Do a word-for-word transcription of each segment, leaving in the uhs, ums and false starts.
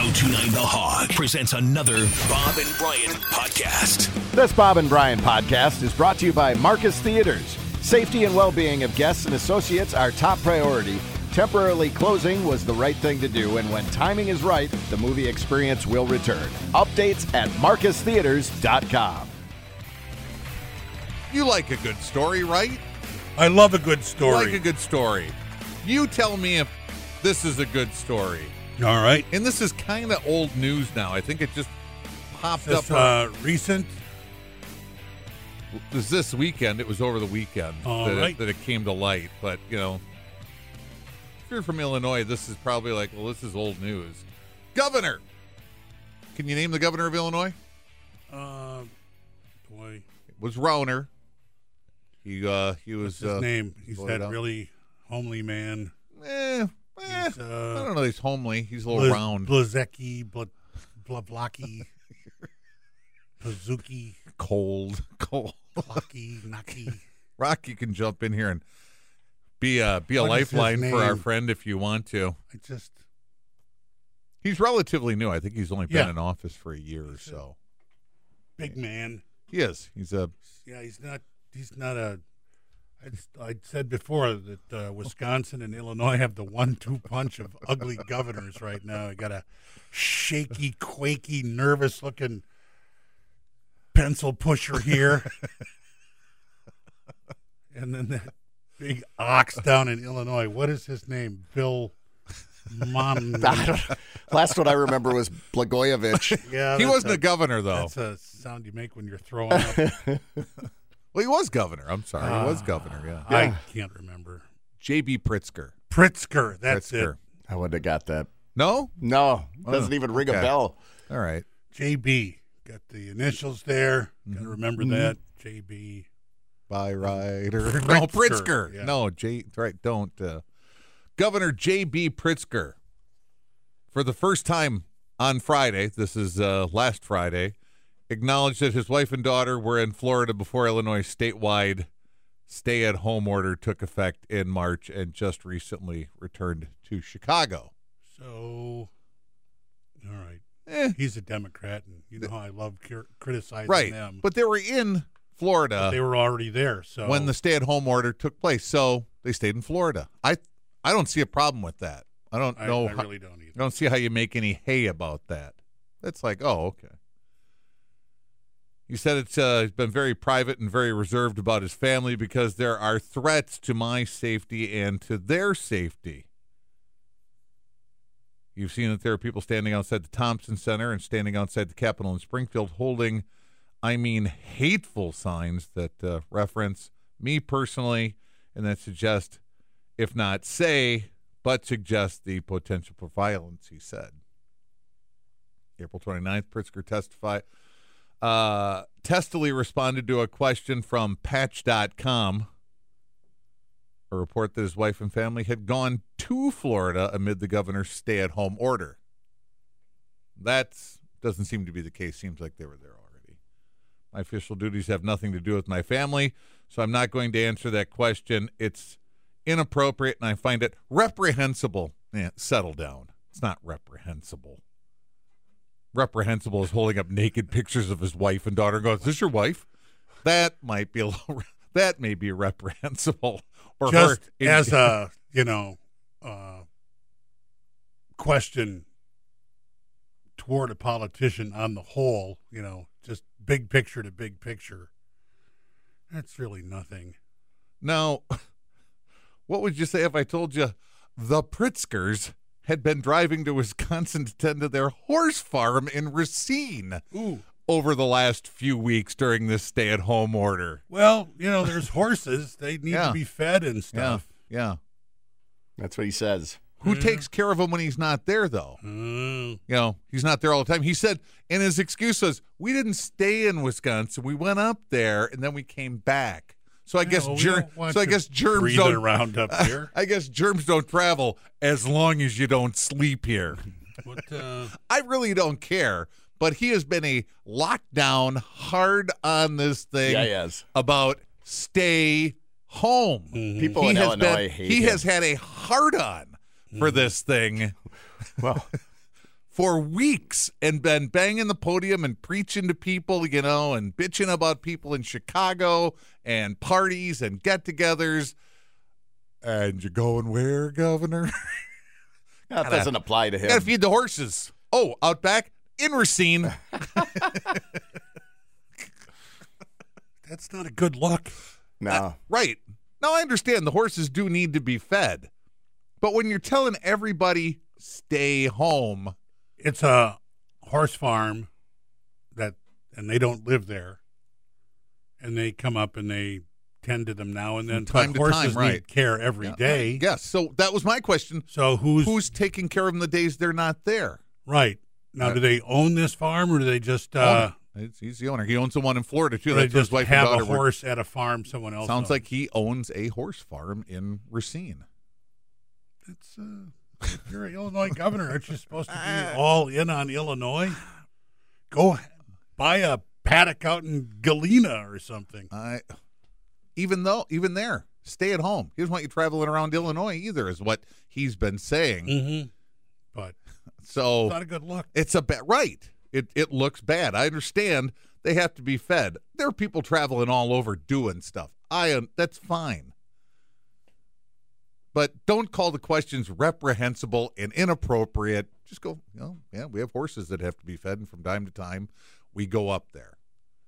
ten twenty-nine The Hog presents another Bob and Brian podcast. This Bob and Brian podcast is brought to you by Marcus Theaters. Safety and well-being of guests and associates are top priority. Temporarily closing was the right thing to do, and when timing is right, the movie experience will return. Updates at marcus theaters dot com. You like a good story, right? I love a good story. You like a good story. You tell me if this is a good story. All right. And this is kind of old news now. I think it just popped This, up. uh, recent. It was this weekend. It was over the weekend All that, right. it, that it came to light. But, you know, if you're from Illinois, this is probably like, well, this is old news. Governor. Can you name the governor of Illinois? Uh, boy. It was Rauner. He uh, he was. What's his uh, name? He's voted that out. really homely man. Eh, eh, He's, uh, I don't know. He's homely. He's a little Blaz- round. Blazecki, Bla- Blavlaki, Pazuki, Cold. Cold. Clocky, Naki. Rock, you can jump in here and be a be a What is his lifeline for our name? friend if you want to. I just, He's relatively new. I think he's only been Yeah. in office for a year or so. big man. He is. He's a Yeah, he's not, he's not a, I, just- I said before that uh, Wisconsin and Illinois have the one two punch of ugly governors right now. I got a shaky, quaky, nervous looking pencil pusher here. And then that big ox down in Illinois. What is his name? Bill Mon. I don't- Last one I remember was Blagojevich. Yeah, he that's wasn't a, governor though. That's a sound you make when you're throwing up. Well, he was governor. I'm sorry, he was Ah. governor. Yeah. I can't remember. J B Pritzker. Pritzker. That's Pritzker. it. I wouldn't have got that. No. No, doesn't Oh, even ring okay. a bell. All right. J B. Got the initials there. Got Mm-hmm. to remember that. J B. By Ryder. No, Pritzker, Pritzker. yeah. No, J. Right. Don't. Uh, Governor J B Pritzker. For the first time on Friday, this is uh, last Friday, acknowledged that his wife and daughter were in Florida before Illinois' statewide stay-at-home order took effect in March and just recently returned to Chicago. So, all right. Eh, He's a Democrat, and you know how I love cur- criticizing right. them. But they were in Florida They were already there. So when the stay-at-home order took place, so they stayed in Florida. I I don't see a problem with that. I don't I, know. I how- really don't either. I don't see how you make any hay about that. That's like, oh, okay. He said it's uh, he's been very private and very reserved about his family because there are threats to my safety and to their safety. You've seen that there are people standing outside the Thompson Center and standing outside the Capitol in Springfield holding, I mean, hateful signs that uh, reference me personally and that suggest, if not say, but suggest the potential for violence, he said. April twenty-ninth, Pritzker testified, uh, testily responded to a question from Patch dot com, a report that his wife and family had gone to Florida amid the governor's stay-at-home order. That doesn't seem to be the case. Seems like they were there already. My official duties have nothing to do with my family, so I'm not going to answer that question. It's inappropriate, and I find it reprehensible. Yeah, settle down. It's not reprehensible. Reprehensible is holding up naked pictures of his wife and daughter and goes, is this your wife? That might be a little, that may be reprehensible. Or Just her, as a, you know, uh, question toward a politician on the whole, you know, just big picture to big picture. That's really nothing. Now, what would you say if I told you the Pritzkers had been driving to Wisconsin to tend to their horse farm in Racine Ooh. over the last few weeks during this stay-at-home order? Well, you know, there's horses. They need Yeah. to be fed and Yeah, stuff. yeah. That's what he says. Who Yeah. takes care of him when he's not there, though? Mm. You know, he's not there all the time. He said, and his excuse was, we didn't stay in Wisconsin. We went up there, and then we came back. So I Yeah, guess well, we ger- don't want so I you guess germs breathing don't around up here. I guess germs don't travel as long as you don't sleep here. What, uh, I really don't care. But he has been a lockdown, hard on this thing Yeah, he has. about stay home. Mhm. People he in has Illinois been, hate he him. has had a hard on for this thing Well, for weeks and been banging the podium and preaching to people, you know, and bitching about people in Chicago and parties and get-togethers. And you're going where, Governor? That Gotta- doesn't apply to him. Got to feed the horses. Oh, out back in Racine. That's not a good look. No. Uh, right. Now, I understand the horses do need to be fed. But when you're telling everybody, stay home. It's a horse farm that, and they don't live there. And they come up and they tend to them now and then. From time but to horses time, right. need care every Yeah, day. right. Yes. So that was my question. So who's, Who's taking care of them the days they're not there? right. Now, Uh, do they own this farm or do they just, uh, Owner. It's, he's the owner. He owns the one in Florida, too. do they That's where his just wife have and a daughter were. horse at a farm someone else Sounds owns? like he owns a horse farm in Racine. It's, uh, if you're an Illinois governor, aren't you supposed to be all in on Illinois? Go buy a paddock out in Galena or something. I, even though, even there, stay at home. He doesn't want you traveling around Illinois either, is what he's been saying. Mm-hmm. But So it's not a good look. it's a bad, right. It it looks bad. I understand they have to be fed. There are people traveling all over doing stuff. I um, that's fine. But don't call the questions reprehensible and inappropriate. Just go, you know, yeah, we have horses that have to be fed, and from time to time we go up there.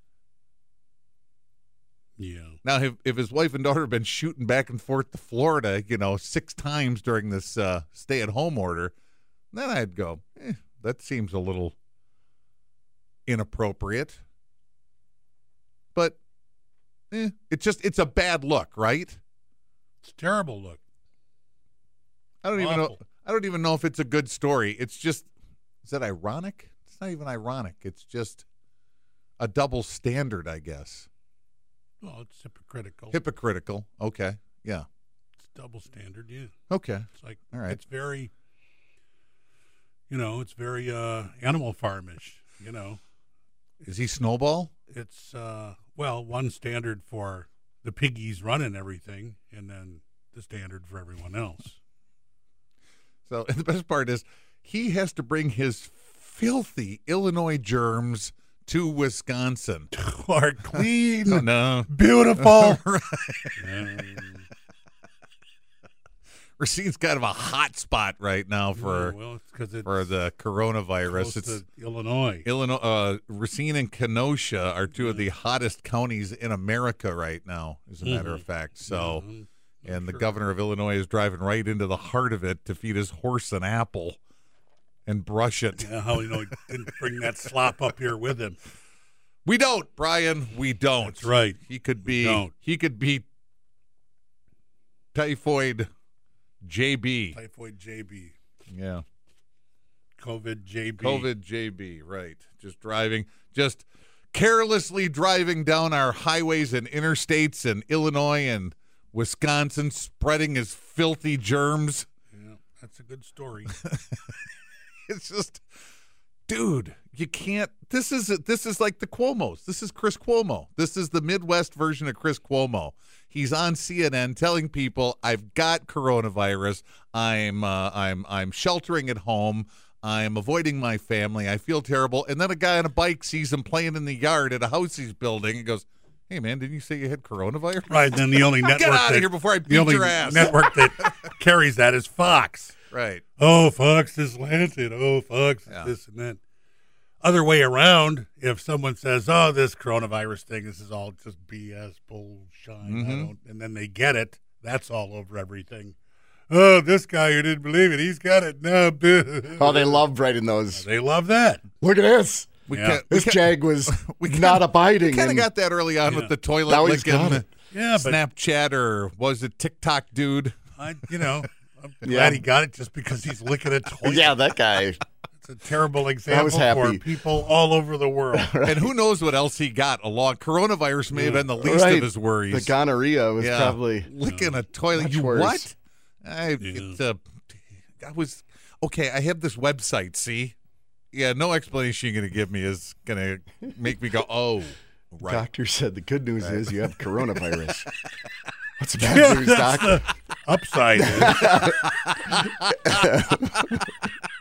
Yeah. Now, if, if his wife and daughter have been shooting back and forth to Florida, you know, six times during this uh, stay-at-home order, then I'd go, eh, that seems a little inappropriate. But eh, it's just, it's a bad look, right? It's a terrible look. I don't even know. Awful. I don't even know if it's a good story. It's just, is that ironic? It's not even ironic. It's just a double standard, I guess. Well, it's hypocritical. Hypocritical. Okay. Yeah. It's double standard, yeah. Okay. It's like, All right. it's very, you know, it's very uh, Animal Farmish, you know. Is he Snowball? It's, uh, well, one standard for the piggies running everything, and then the standard for everyone else. So and the best part is he has to bring his filthy Illinois germs to Wisconsin. Are clean, Oh, no. beautiful. Right. Um, Racine's kind of a hot spot right now for well, it's because it's for the coronavirus. close It's to Illinois. Illinois, uh, Racine and Kenosha are two of the hottest counties in America right now, as a matter of fact. So, Mhm. and the Sure. governor of Illinois is driving right into the heart of it to feed his horse an apple and brush it. Yeah, how you know he didn't bring that slop up here with him? We don't, Brian. We don't. That's right. He could be. don't. He could be typhoid J B. Typhoid J B, Yeah. COVID J B. COVID J B, right. Just driving, just carelessly driving down our highways and interstates in Illinois and Wisconsin, spreading his filthy germs. Yeah, that's a good story. It's just, dude, you can't. This is this is like the Cuomos. This is Chris Cuomo. This is the Midwest version of Chris Cuomo. He's on C N N telling people, "I've got coronavirus. I'm uh, I'm I'm sheltering at home. I'm avoiding my family. I feel terrible." And then a guy on a bike sees him playing in the yard at a house he's building and goes, "Hey man, didn't you say you had coronavirus?" Right. Then the only network Get out that, of here before I the beat only your ass. network that carries that is Fox. Right. Oh, Fox is Lancet. Oh, Fox is Yeah. this and that. Other way around, if someone says, "Oh, this coronavirus thing, this is all just B S bullshine," Mm-hmm. I don't, and then they get it, that's all over everything. Oh, this guy who didn't believe it, he's got it now. Oh, they love writing those. They love that. Look at this. We Yeah. can't. We This can't, jag was we not abiding. kind of and- got that early on Yeah. with the toilet Now he's got licking. it. Yeah, but Snapchat or was it TikTok dude? I, you know, I'm glad Yeah. he got it just because he's licking a toilet. Yeah, that guy. It's a terrible example was for happy. people all over the world. And who knows what else he got along. Coronavirus may have been the least Right. of his worries. The gonorrhea was yeah. probably licking a toilet. much You worse. what? I, it's, uh, I was okay. I have this website. See, yeah, no explanation you're going to give me is going to make me go, oh, right. Doctor said the good news is you have coronavirus. What's the bad news, Doc? Upside is.